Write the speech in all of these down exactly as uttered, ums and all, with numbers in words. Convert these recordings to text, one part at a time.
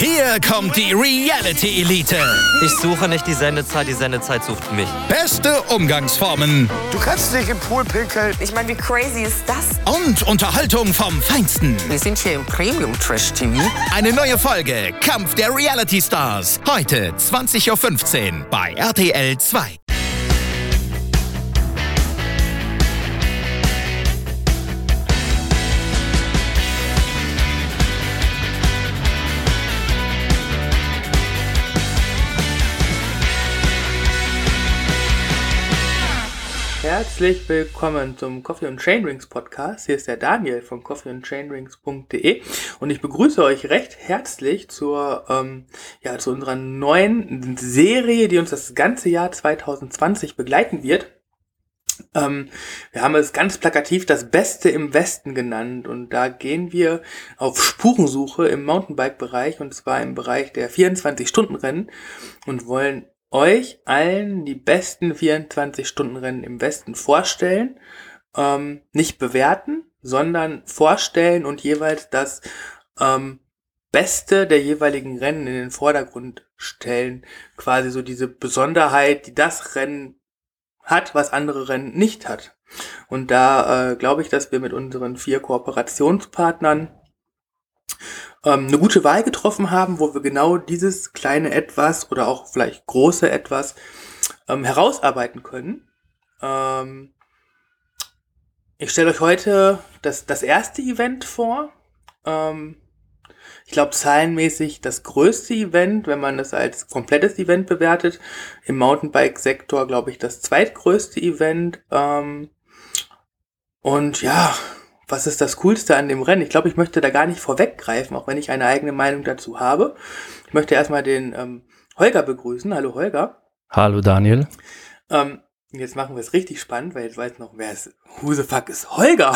Hier kommt die Reality-Elite. Ich suche nicht die Sendezeit, die Sendezeit sucht mich. Beste Umgangsformen. Du kannst nicht im Pool pinkeln. Ich meine, wie crazy ist das? Und Unterhaltung vom Feinsten. Wir sind hier im Premium-Trash-T V. Eine neue Folge Kampf der Reality-Stars. Heute zwanzig Uhr fünfzehn bei R T L zwei. Herzlich willkommen zum Coffee und Chainrings Podcast. Hier ist der Daniel von coffee und chainrings punkt de und ich begrüße euch recht herzlich zur ähm, ja zu unserer neuen Serie, die uns das ganze Jahr zwanzig zwanzig begleiten wird. Ähm, wir haben es ganz plakativ das Beste im Westen genannt und da gehen wir auf Spurensuche im Mountainbike-Bereich und zwar im Bereich der vierundzwanzig-Stunden-Rennen und wollen euch allen die besten vierundzwanzig-Stunden-Rennen im Westen vorstellen, ähm, nicht bewerten, sondern vorstellen und jeweils das ähm, Beste der jeweiligen Rennen in den Vordergrund stellen. Quasi so diese Besonderheit, die das Rennen hat, was andere Rennen nicht hat. Und da äh, glaube ich, dass wir mit unseren vier Kooperationspartnern ähm, eine gute Wahl getroffen haben, wo wir genau dieses kleine Etwas oder auch vielleicht große Etwas ähm, herausarbeiten können. Ähm, ich stelle euch heute das, das erste Event vor. Ähm, ich glaube zahlenmäßig das größte Event, wenn man es als komplettes Event bewertet. Im Mountainbike-Sektor glaube ich das zweitgrößte Event. Ähm, und ja, was ist das Coolste an dem Rennen? Ich glaube, ich möchte da gar nicht vorweggreifen, auch wenn ich eine eigene Meinung dazu habe. Ich möchte erstmal den ähm, Holger begrüßen. Hallo Holger. Hallo Daniel. Ähm, jetzt machen wir es richtig spannend, weil jetzt weiß noch, wer ist, who the fuck ist Holger?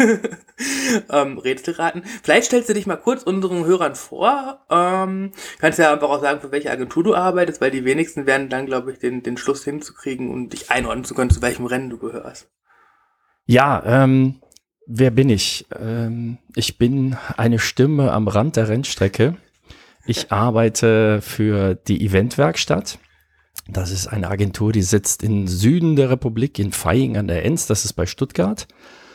ähm, Rätselraten. Vielleicht stellst du dich mal kurz unseren Hörern vor. Ähm, kannst ja einfach auch sagen, für welche Agentur du arbeitest, weil die wenigsten werden dann, glaube ich, den, den Schluss hinzukriegen und dich einordnen zu können, zu welchem Rennen du gehörst. Ja, ähm, wer bin ich? Ähm, ich bin eine Stimme am Rand der Rennstrecke. Ich arbeite für die Eventwerkstatt. Das ist eine Agentur, die sitzt im Süden der Republik, in Vaihing an der Enz. Das ist bei Stuttgart.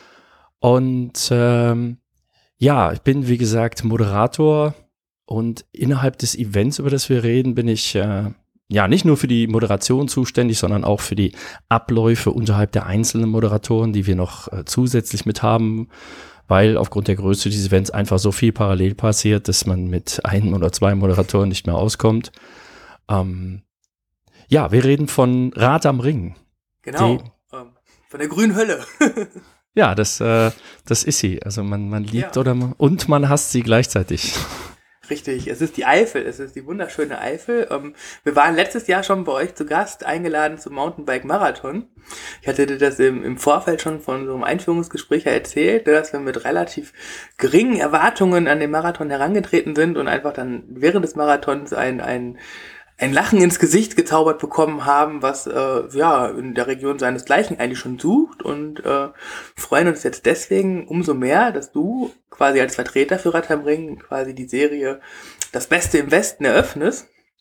Und ähm, ja, ich bin, wie gesagt, Moderator. Und innerhalb des Events, über das wir reden, bin ich äh, ja nicht nur für die Moderation zuständig, sondern auch für die Abläufe unterhalb der einzelnen Moderatoren, die wir noch äh, zusätzlich mit haben, weil aufgrund der Größe dieses Events einfach so viel parallel passiert, dass man mit einem oder zwei Moderatoren nicht mehr auskommt. Ähm, ja, wir reden von Rad am Ring. Genau, die, ähm, von der grünen Hölle. Ja, das, äh, das ist sie. Also man, man liebt ja. oder man, und man hasst sie gleichzeitig. Richtig, es ist die Eifel, es ist die wunderschöne Eifel. Ähm, wir waren letztes Jahr schon bei euch zu Gast, eingeladen zum Mountainbike-Marathon. Ich hatte dir das im, im Vorfeld schon von so einem Einführungsgespräch erzählt, dass wir mit relativ geringen Erwartungen an den Marathon herangetreten sind und einfach dann während des Marathons ein, ein, ein Lachen ins Gesicht gezaubert bekommen haben, was äh, ja in der Region seinesgleichen eigentlich schon sucht und äh, freuen uns jetzt deswegen umso mehr, dass du quasi als Vertreter für Rad am Ring quasi die Serie Das Beste im Westen eröffnest.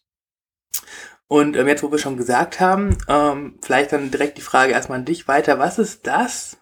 Und ähm, jetzt, wo wir schon gesagt haben, ähm, vielleicht dann direkt die Frage erstmal an dich weiter. Was ist das?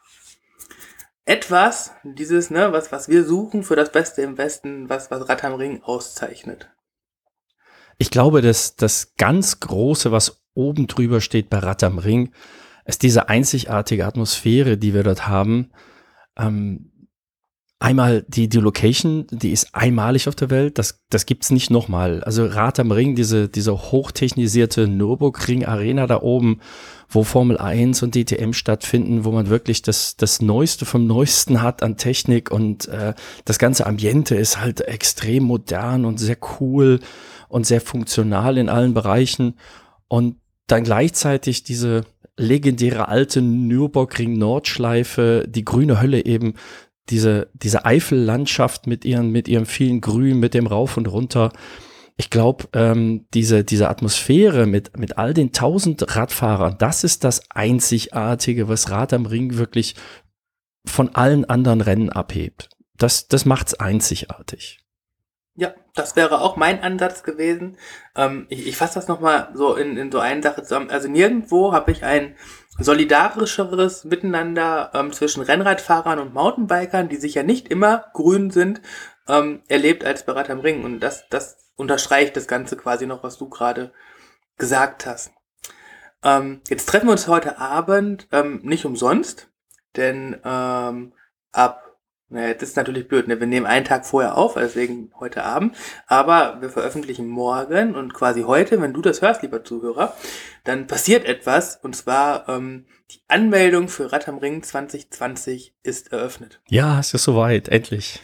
Etwas, dieses, ne, was, was wir suchen für das Beste im Westen, was, was Rad am Ring auszeichnet? Ich glaube, dass das ganz Große, was oben drüber steht bei Rad am Ring, ist diese einzigartige Atmosphäre, die wir dort haben. Ähm, einmal die, die Location, die ist einmalig auf der Welt, das, das gibt's nicht nochmal. Also Rad am Ring, diese, diese hochtechnisierte Nürburgring-Arena da oben, wo Formel eins und D T M stattfinden, wo man wirklich das, das Neueste vom Neuesten hat an Technik und äh, das ganze Ambiente ist halt extrem modern und sehr cool und sehr funktional in allen Bereichen und dann gleichzeitig diese legendäre alte Nürburgring-Nordschleife, die grüne Hölle eben, diese, diese Eifellandschaft mit ihren, mit ihrem vielen Grün, mit dem Rauf und Runter. Ich glaube, ähm, diese, diese Atmosphäre mit, mit all den tausend Radfahrern, das ist das Einzigartige, was Rad am Ring wirklich von allen anderen Rennen abhebt. Das, das macht's einzigartig. Ja, das wäre auch mein Ansatz gewesen. Ähm, ich ich fasse das nochmal so in, in so eine Sache zusammen. Also nirgendwo habe ich ein solidarischeres Miteinander ähm, zwischen Rennradfahrern und Mountainbikern, die sich ja nicht immer grün sind, ähm, erlebt als bei Rad am Ring. Und das, das unterstreicht das Ganze quasi noch, was du gerade gesagt hast. Ähm, jetzt treffen wir uns heute Abend ähm, nicht umsonst, denn ähm, ab Naja, das ist natürlich blöd, ne? Wir nehmen einen Tag vorher auf, deswegen heute Abend, aber wir veröffentlichen morgen und quasi heute, wenn du das hörst, lieber Zuhörer, dann passiert etwas, und zwar ähm, die Anmeldung für Rad am Ring zwanzig zwanzig ist eröffnet. Ja, es ist soweit, endlich.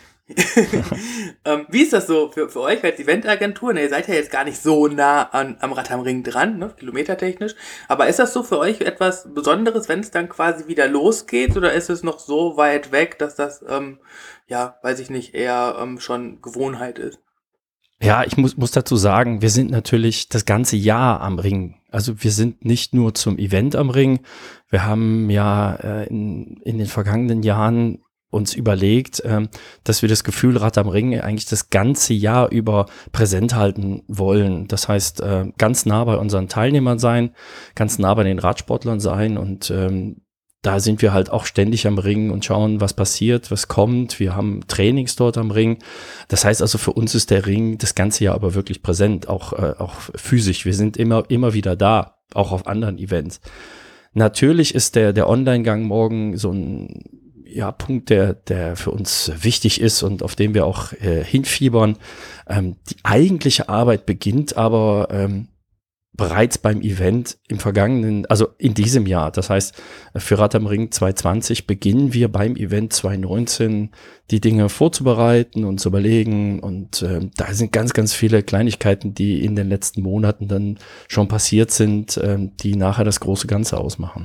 ähm, wie ist das so für, für euch als Eventagentur? Ne, ihr seid ja jetzt gar nicht so nah an, am Rad am Ring dran, ne, kilometertechnisch. Aber ist das so für euch etwas Besonderes, wenn es dann quasi wieder losgeht? Oder ist es noch so weit weg, dass das, ähm, ja, weiß ich nicht, eher ähm, schon Gewohnheit ist? Ja, ich muss, muss dazu sagen, wir sind natürlich das ganze Jahr am Ring. Also wir sind nicht nur zum Event am Ring. Wir haben ja äh, in, in den vergangenen Jahren uns überlegt, ähm, dass wir das Gefühl Rad am Ring eigentlich das ganze Jahr über präsent halten wollen. Das heißt, äh, ganz nah bei unseren Teilnehmern sein, ganz nah bei den Radsportlern sein, und ähm, da sind wir halt auch ständig am Ring und schauen, was passiert, was kommt. Wir haben Trainings dort am Ring. Das heißt also, für uns ist der Ring das ganze Jahr aber wirklich präsent, auch, äh, auch physisch. Wir sind immer, immer wieder da, auch auf anderen Events. Natürlich ist der, der Online-Gang morgen so ein ja, Punkt, der, der für uns wichtig ist und auf den wir auch äh, hinfiebern. Ähm, die eigentliche Arbeit beginnt aber ähm, bereits beim Event im vergangenen, also in diesem Jahr. Das heißt, für Rad am Ring zwanzig zwanzig beginnen wir beim Event zwanzig neunzehn die Dinge vorzubereiten und zu überlegen, und äh, da sind ganz, ganz viele Kleinigkeiten, die in den letzten Monaten dann schon passiert sind, äh, die nachher das große Ganze ausmachen.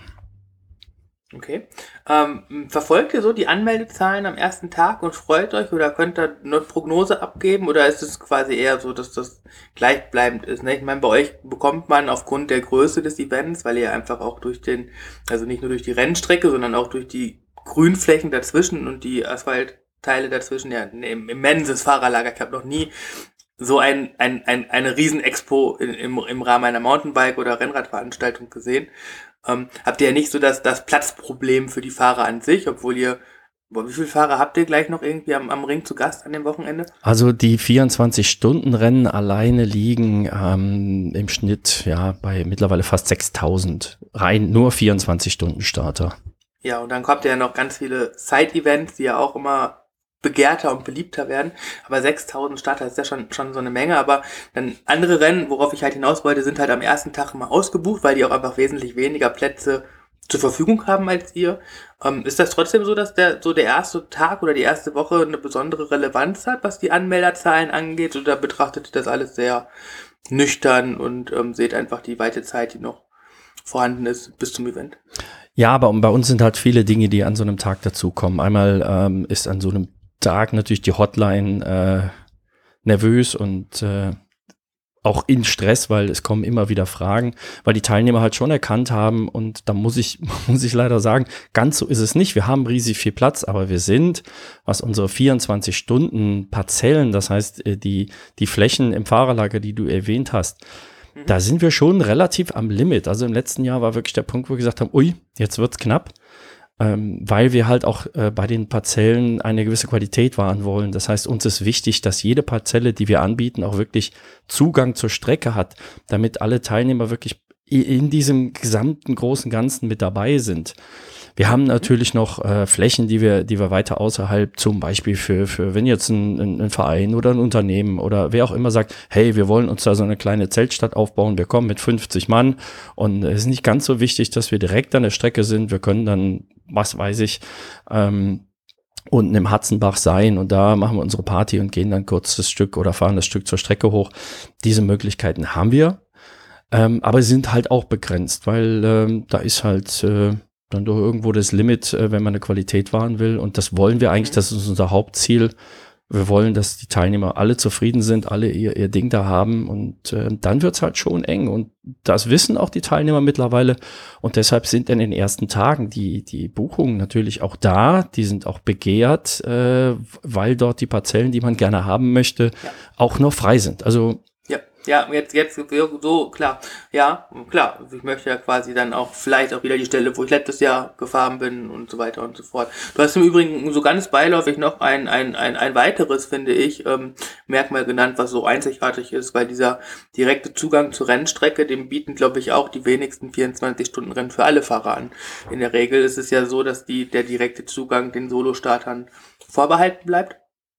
Okay. Ähm, verfolgt ihr so die Anmeldezahlen am ersten Tag und freut euch, oder könnt ihr eine Prognose abgeben, oder ist es quasi eher so, dass das gleichbleibend ist? Ne? Ich meine, bei euch bekommt man aufgrund der Größe des Events, weil ihr einfach auch durch den, also nicht nur durch die Rennstrecke, sondern auch durch die Grünflächen dazwischen und die Asphaltteile dazwischen, ja, ein immenses Fahrerlager. Ich habe noch nie so ein, ein, ein, eine Riesen-Expo in, im, im Rahmen einer Mountainbike- oder Rennradveranstaltung gesehen. Ähm, habt ihr ja nicht so das, das Platzproblem für die Fahrer an sich, obwohl ihr, boah, wie viele Fahrer habt ihr gleich noch irgendwie am, am Ring zu Gast an dem Wochenende? Also die vierundzwanzig-Stunden-Rennen alleine liegen ähm, im Schnitt ja bei mittlerweile fast sechstausend, rein nur vierundzwanzig-Stunden-Starter. Ja, und dann kommt ja noch ganz viele Side-Events, die ja auch immer begehrter und beliebter werden, aber sechstausend Starter ist ja schon schon so eine Menge, aber dann andere Rennen, worauf ich halt hinaus wollte, sind halt am ersten Tag immer ausgebucht, weil die auch einfach wesentlich weniger Plätze zur Verfügung haben als ihr. Ähm, ist das trotzdem so, dass der so der erste Tag oder die erste Woche eine besondere Relevanz hat, was die Anmelderzahlen angeht, oder betrachtet ihr das alles sehr nüchtern und ähm, seht einfach die weite Zeit, die noch vorhanden ist bis zum Event? Ja, aber bei uns sind halt viele Dinge, die an so einem Tag dazukommen. Einmal ähm, ist an so einem Tag natürlich die Hotline äh, nervös und äh, auch in Stress, weil es kommen immer wieder Fragen, weil die Teilnehmer halt schon erkannt haben, und da muss ich muss ich leider sagen, ganz so ist es nicht. Wir haben riesig viel Platz, aber wir sind, was unsere vierundzwanzig Stunden Parzellen, das heißt die die Flächen im Fahrerlager, die du erwähnt hast, mhm. da sind wir schon relativ am Limit. Also im letzten Jahr war wirklich der Punkt, wo wir gesagt haben, ui, jetzt wird's knapp. Ähm, weil wir halt auch äh, bei den Parzellen eine gewisse Qualität wahren wollen. Das heißt, uns ist wichtig, dass jede Parzelle, die wir anbieten, auch wirklich Zugang zur Strecke hat, damit alle Teilnehmer wirklich in diesem gesamten großen Ganzen mit dabei sind. Wir haben natürlich noch äh, Flächen, die wir, die wir weiter außerhalb, zum Beispiel für, für wenn jetzt ein, ein, ein Verein oder ein Unternehmen oder wer auch immer sagt, hey, wir wollen uns da so eine kleine Zeltstadt aufbauen, wir kommen mit fünfzig Mann, und es ist nicht ganz so wichtig, dass wir direkt an der Strecke sind. Wir können dann, was weiß ich, ähm, unten im Hatzenbach sein, und da machen wir unsere Party und gehen dann kurz das Stück oder fahren das Stück zur Strecke hoch. Diese Möglichkeiten haben wir, ähm, aber sie sind halt auch begrenzt, weil ähm, da ist halt äh, dann doch irgendwo das Limit, äh, wenn man eine Qualität wahren will, und das wollen wir eigentlich, das ist unser Hauptziel, Wir wollen, dass die Teilnehmer alle zufrieden sind, alle ihr, ihr Ding da haben und äh, dann wird's halt schon eng und das wissen auch die Teilnehmer mittlerweile und deshalb sind in den ersten Tagen die, die Buchungen natürlich auch da, die sind auch begehrt, äh, weil dort die Parzellen, die man gerne haben möchte, ja. auch noch frei sind. Also Ja, ja, jetzt, jetzt so, klar, ja, klar, ich möchte ja quasi dann auch vielleicht auch wieder die Stelle, wo ich letztes Jahr gefahren bin und so weiter und so fort. Du hast im Übrigen so ganz beiläufig noch ein, ein, ein, ein weiteres, finde ich, ähm, Merkmal genannt, was so einzigartig ist, weil dieser direkte Zugang zur Rennstrecke, dem bieten, glaube ich, auch die wenigsten vierundzwanzig-Stunden-Rennen für alle Fahrer an. In der Regel ist es ja so, dass die, der direkte Zugang den Solostartern vorbehalten bleibt.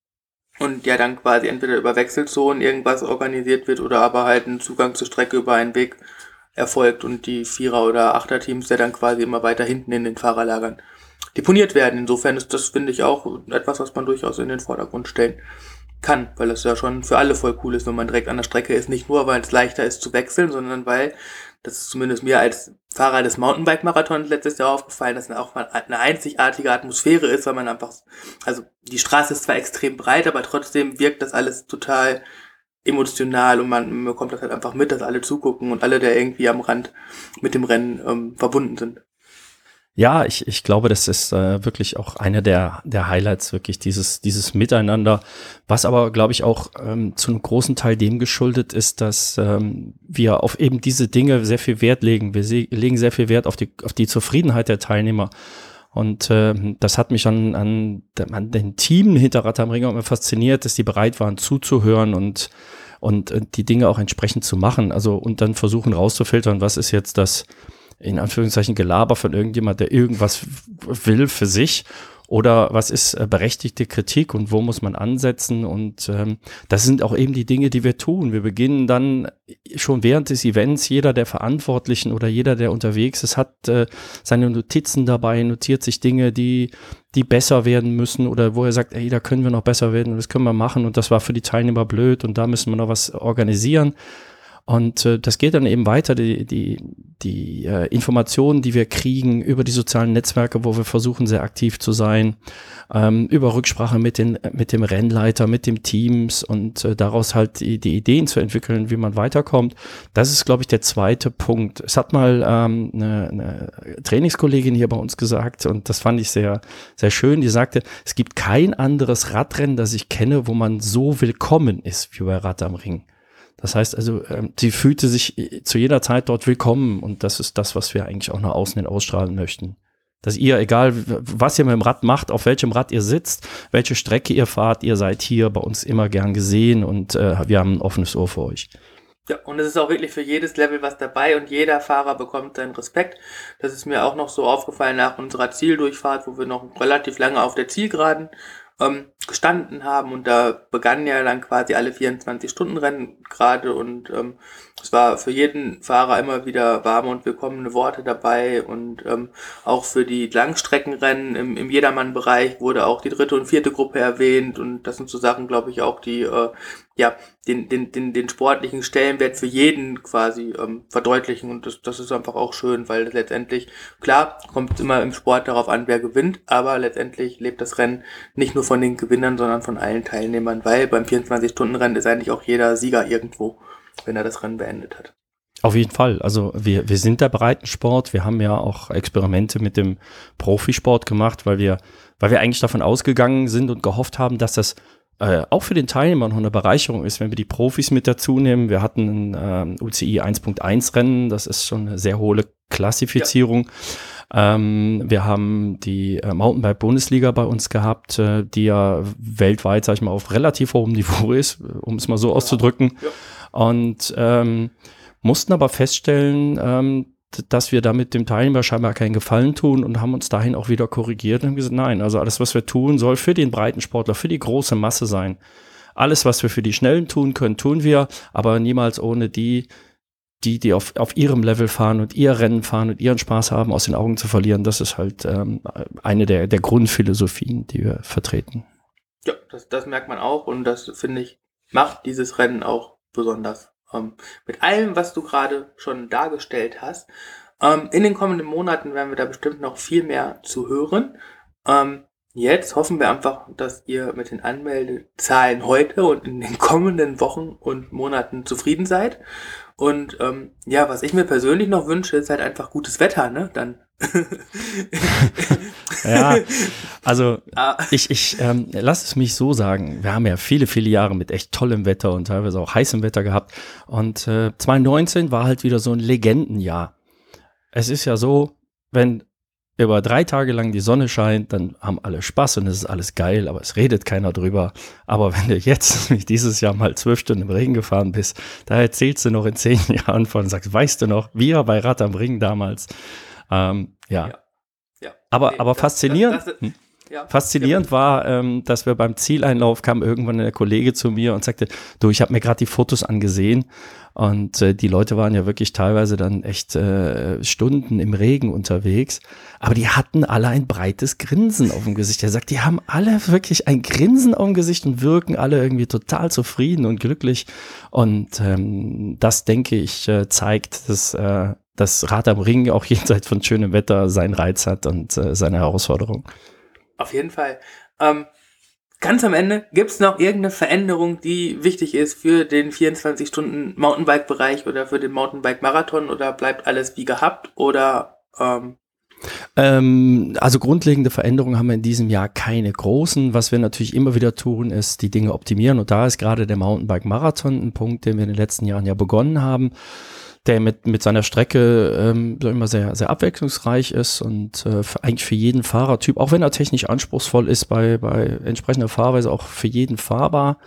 Und ja dann quasi entweder über Wechselzonen irgendwas organisiert wird oder aber halt ein Zugang zur Strecke über einen Weg erfolgt und die Vierer- oder Achter-Teams ja dann quasi immer weiter hinten in den Fahrerlagern deponiert werden. Insofern ist das, finde ich, auch etwas, was man durchaus in den Vordergrund stellen kann, weil es ja schon für alle voll cool ist, wenn man direkt an der Strecke ist. Nicht nur, weil es leichter ist zu wechseln, sondern weil, das ist zumindest mir als Fahrer des Mountainbike-Marathons letztes Jahr aufgefallen, dass es auch mal eine einzigartige Atmosphäre ist, weil man einfach, also die Straße ist zwar extrem breit, aber trotzdem wirkt das alles total emotional und man bekommt das halt einfach mit, dass alle zugucken und alle, der irgendwie am Rand mit dem Rennen ähm, verbunden sind. Ja, ich, ich glaube, das ist äh, wirklich auch einer der, der Highlights, wirklich dieses, dieses Miteinander, was aber, glaube ich, auch ähm, zu einem großen Teil dem geschuldet ist, dass ähm, wir auf eben diese Dinge sehr viel Wert legen. Wir se- legen sehr viel Wert auf die, auf die Zufriedenheit der Teilnehmer. Und äh, das hat mich an, an, an den Team hinter Rad am Ring auch immer fasziniert, dass die bereit waren zuzuhören und, und, und die Dinge auch entsprechend zu machen. Also und dann versuchen rauszufiltern, was ist jetzt das in Anführungszeichen Gelaber von irgendjemand, der irgendwas will für sich oder was ist äh, berechtigte Kritik und wo muss man ansetzen und ähm, das sind auch eben die Dinge, die wir tun. Wir beginnen dann schon während des Events, jeder der Verantwortlichen oder jeder, der unterwegs ist, hat äh, seine Notizen dabei, notiert sich Dinge, die die besser werden müssen oder wo er sagt, ey, da können wir noch besser werden und das können wir machen und das war für die Teilnehmer blöd und da müssen wir noch was organisieren. Und äh, das geht dann eben weiter, die, die, die äh, Informationen, die wir kriegen über die sozialen Netzwerke, wo wir versuchen, sehr aktiv zu sein, ähm, über Rücksprache mit, den, mit dem Rennleiter, mit dem Teams und äh, daraus halt die, die Ideen zu entwickeln, wie man weiterkommt. Das ist, glaube ich, der zweite Punkt. Es hat mal ähm, eine, eine Trainingskollegin hier bei uns gesagt und das fand ich sehr, sehr schön. Die sagte, es gibt kein anderes Radrennen, das ich kenne, wo man so willkommen ist wie bei Rad am Ring. Das heißt also, ähm, sie fühlte sich zu jeder Zeit dort willkommen und das ist das, was wir eigentlich auch nach außen hin ausstrahlen möchten. Dass ihr, egal was ihr mit dem Rad macht, auf welchem Rad ihr sitzt, welche Strecke ihr fahrt, ihr seid hier bei uns immer gern gesehen und äh, wir haben ein offenes Ohr für euch. Ja, und es ist auch wirklich für jedes Level was dabei und jeder Fahrer bekommt seinen Respekt. Das ist mir auch noch so aufgefallen nach unserer Zieldurchfahrt, wo wir noch relativ lange auf der Zielgeraden ähm, gestanden haben und da begannen ja dann quasi alle vierundzwanzig-Stunden-Rennen gerade und ähm, es war für jeden Fahrer immer wieder warme und willkommene Worte dabei und ähm, auch für die Langstreckenrennen im, im Jedermann-Bereich wurde auch die dritte und vierte Gruppe erwähnt und das sind so Sachen, glaube ich, auch die äh, ja den, den, den, den sportlichen Stellenwert für jeden quasi ähm, verdeutlichen und das, das ist einfach auch schön, weil letztendlich, klar, kommt immer im Sport darauf an, wer gewinnt, aber letztendlich lebt das Rennen nicht nur von den Gewinnern, sondern von allen Teilnehmern, weil beim vierundzwanzig-Stunden-Rennen ist eigentlich auch jeder Sieger irgendwo, wenn er das Rennen beendet hat. Auf jeden Fall. Also wir, wir sind der Breitensport. Wir haben ja auch Experimente mit dem Profisport gemacht, weil wir, weil wir eigentlich davon ausgegangen sind und gehofft haben, dass das äh, auch für den Teilnehmer noch eine Bereicherung ist, wenn wir die Profis mit dazu nehmen. Wir hatten ein ähm, U C I eins Punkt eins Rennen. Das ist schon eine sehr hohe Klassifizierung. Ja. Ähm, wir haben die äh, Mountainbike-Bundesliga bei uns gehabt, äh, die ja weltweit, sag ich mal, auf relativ hohem Niveau ist, um es mal so ja. auszudrücken. Ja. Und ähm, mussten aber feststellen, ähm, dass wir damit dem Teilnehmer scheinbar keinen Gefallen tun und haben uns dahin auch wieder korrigiert und haben gesagt, nein, also alles, was wir tun, soll für den Breitensportler, für die große Masse sein. Alles, was wir für die Schnellen tun können, tun wir, aber niemals ohne die, die, die auf, auf ihrem Level fahren und ihr Rennen fahren und ihren Spaß haben, aus den Augen zu verlieren. Das ist halt ähm, eine der, der Grundphilosophien, die wir vertreten. Ja, das, das merkt man auch und das, finde ich, macht dieses Rennen auch besonders. Ähm, mit allem, was du gerade schon dargestellt hast. Ähm, in den kommenden Monaten werden wir da bestimmt noch viel mehr zu hören. Ähm, Jetzt hoffen wir einfach, dass ihr mit den Anmeldezahlen heute und in den kommenden Wochen und Monaten zufrieden seid. Und ähm, ja, was ich mir persönlich noch wünsche, ist halt einfach gutes Wetter, ne? Dann. Ja, also ich, ich ähm, lass es mich so sagen, wir haben ja viele, viele Jahre mit echt tollem Wetter und teilweise auch heißem Wetter gehabt. Und äh, zwanzig neunzehn war halt wieder so ein Legendenjahr. Es ist ja so, wenn über drei Tage lang die Sonne scheint, dann haben alle Spaß und es ist alles geil, aber es redet keiner drüber. Aber wenn du jetzt, wie dieses Jahr mal zwölf Stunden im Regen gefahren bist, da erzählst du noch in zehn Jahren von und sagst, weißt du noch, wir bei Rad am Ring damals. Ähm, ja. ja. ja. Aber, nee, aber das, faszinierend. Das, das, hm? Ja, Faszinierend war, ähm, dass wir beim Zieleinlauf kam irgendwann der Kollege zu mir und sagte, du, ich habe mir gerade die Fotos angesehen und äh, die Leute waren ja wirklich teilweise dann echt äh, Stunden im Regen unterwegs, aber die hatten alle ein breites Grinsen auf dem Gesicht. Er sagt, die haben alle wirklich ein Grinsen auf dem Gesicht und wirken alle irgendwie total zufrieden und glücklich und ähm, das, denke ich, äh, zeigt, dass äh, das Rad am Ring auch jenseits von schönem Wetter seinen Reiz hat und äh, seine Herausforderung. Auf jeden Fall. Ähm, ganz am Ende, gibt es noch irgendeine Veränderung, die wichtig ist für den vierundzwanzig Stunden Mountainbike-Bereich oder für den Mountainbike-Marathon oder bleibt alles wie gehabt oder ähm ähm, also grundlegende Veränderungen haben wir in diesem Jahr keine großen. Was wir natürlich immer wieder tun, ist die Dinge optimieren und da ist gerade der Mountainbike-Marathon ein Punkt, den wir in den letzten Jahren ja begonnen haben, der mit mit seiner Strecke ähm, immer sehr sehr abwechslungsreich ist und äh, für, eigentlich für jeden Fahrertyp, auch wenn er technisch anspruchsvoll ist, bei bei entsprechender Fahrweise auch für jeden fahrbar.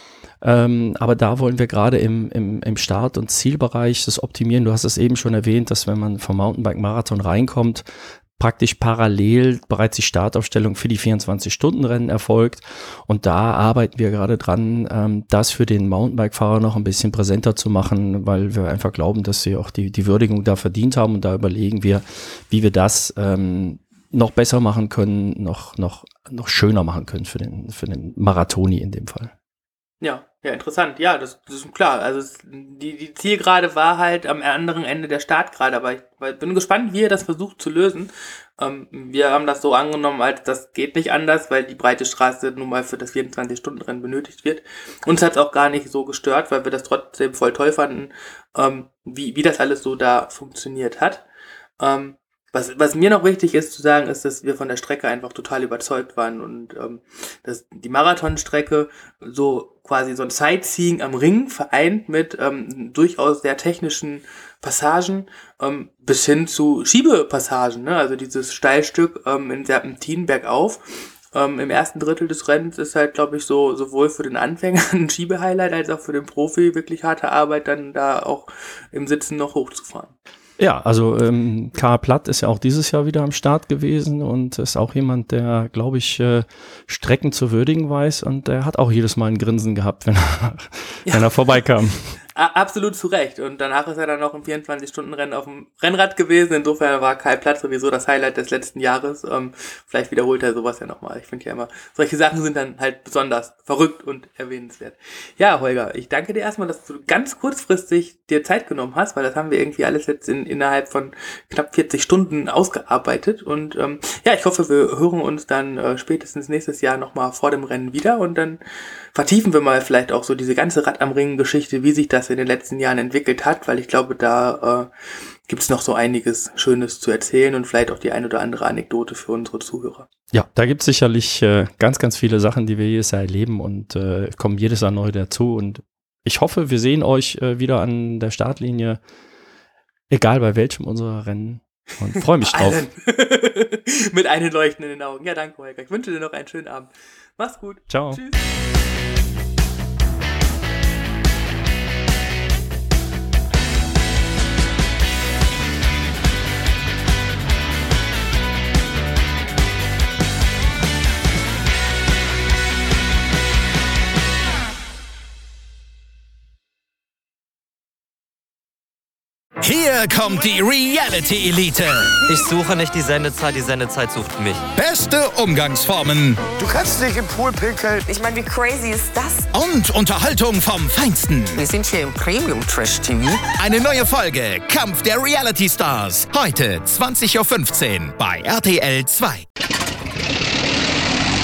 Ähm, aber da wollen wir gerade im, im im Start- und Zielbereich das optimieren. Du hast es eben schon erwähnt, dass wenn man vom Mountainbike-Marathon reinkommt, praktisch parallel bereits die Startaufstellung für die vierundzwanzig-Stunden-Rennen erfolgt. Und da arbeiten wir gerade dran, ähm, das für den Mountainbike-Fahrer noch ein bisschen präsenter zu machen, weil wir einfach glauben, dass sie auch die, die Würdigung da verdient haben. Und da überlegen wir, wie wir das ähm, noch besser machen können, noch, noch, noch schöner machen können für den, für den Marathoni in dem Fall. Ja, ja, interessant. Ja, das, das ist klar. Also es, die, die Zielgerade war halt am anderen Ende der Startgerade, aber ich bin gespannt, wie ihr das versucht zu lösen. Ähm, wir haben das so angenommen, als das geht nicht anders, weil die breite Straße nun mal für das vierundzwanzig-Stunden-Rennen benötigt wird. Uns hat es auch gar nicht so gestört, weil wir das trotzdem voll toll fanden, ähm, wie, wie das alles so da funktioniert hat. Ähm, Was, was mir noch wichtig ist zu sagen, ist, dass wir von der Strecke einfach total überzeugt waren und ähm, dass die Marathonstrecke so quasi so ein Sightseeing am Ring vereint mit ähm, durchaus sehr technischen Passagen ähm, bis hin zu Schiebepassagen, ne? Also dieses Steilstück ähm, in Serpentin bergauf ähm, im ersten Drittel des Rennens ist halt, glaube ich, so sowohl für den Anfänger ein Schiebehighlight als auch für den Profi wirklich harte Arbeit, dann da auch im Sitzen noch hochzufahren. Ja, also ähm, Karl Platt ist ja auch dieses Jahr wieder am Start gewesen und ist auch jemand, der, glaube ich, äh, Strecken zu würdigen weiß und der hat auch jedes Mal ein Grinsen gehabt, wenn er, ja. wenn er vorbeikam. Absolut zu Recht. Und danach ist er dann noch im vierundzwanzig-Stunden-Rennen auf dem Rennrad gewesen. Insofern war Karl Platt sowieso das Highlight des letzten Jahres. Ähm, vielleicht wiederholt er sowas ja nochmal. Ich finde ja immer, solche Sachen sind dann halt besonders verrückt und erwähnenswert. Ja, Holger, ich danke dir erstmal, dass du ganz kurzfristig dir Zeit genommen hast, weil das haben wir irgendwie alles jetzt in, innerhalb von knapp vierzig Stunden ausgearbeitet. Und ähm, ja, ich hoffe, wir hören uns dann äh, spätestens nächstes Jahr nochmal vor dem Rennen wieder und dann vertiefen wir mal vielleicht auch so diese ganze Rad am Ring-Geschichte, wie sich das in den letzten Jahren entwickelt hat, weil ich glaube, da äh, gibt es noch so einiges Schönes zu erzählen und vielleicht auch die ein oder andere Anekdote für unsere Zuhörer. Ja, da gibt es sicherlich äh, ganz, ganz viele Sachen, die wir jedes Jahr erleben und äh, kommen jedes Jahr neu dazu und ich hoffe, wir sehen euch äh, wieder an der Startlinie, egal bei welchem unserer Rennen und freue mich drauf. Mit einem Leuchten in den Augen. Ja, danke, Holger. Ich wünsche dir noch einen schönen Abend. Mach's gut. Ciao. Tschüss. Hier kommt die Reality Elite. Ich suche nicht die Sendezeit, die Sendezeit sucht mich. Beste Umgangsformen. Du kannst nicht im Pool pinkeln. Ich meine, wie crazy ist das? Und Unterhaltung vom Feinsten. Wir sind hier im Premium-Trash-T V. Eine neue Folge Kampf der Reality Stars. Heute zwanzig Uhr fünfzehn bei R T L zwei.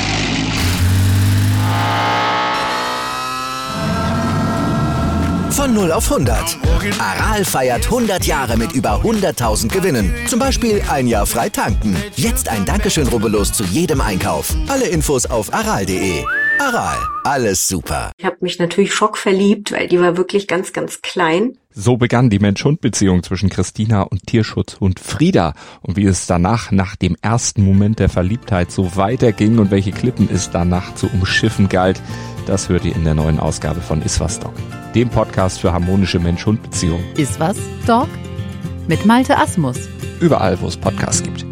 Von null auf hundert. Aral feiert hundert Jahre mit über hunderttausend Gewinnen. Zum Beispiel ein Jahr frei tanken. Jetzt ein Dankeschön, rubbellos zu jedem Einkauf. Alle Infos auf aral punkt de. Aral, alles super. Ich habe mich natürlich schockverliebt, weil die war wirklich ganz, ganz klein. So begann die Mensch-Hund-Beziehung zwischen Christina und Tierschutzhund Frieda. Und wie es danach, nach dem ersten Moment der Verliebtheit, so weiterging und welche Klippen es danach zu umschiffen galt, das hört ihr in der neuen Ausgabe von Iswas Dog, dem Podcast für harmonische Mensch-Hund-Beziehungen. Iswas Dog mit Malte Asmus. Überall, wo es Podcasts gibt.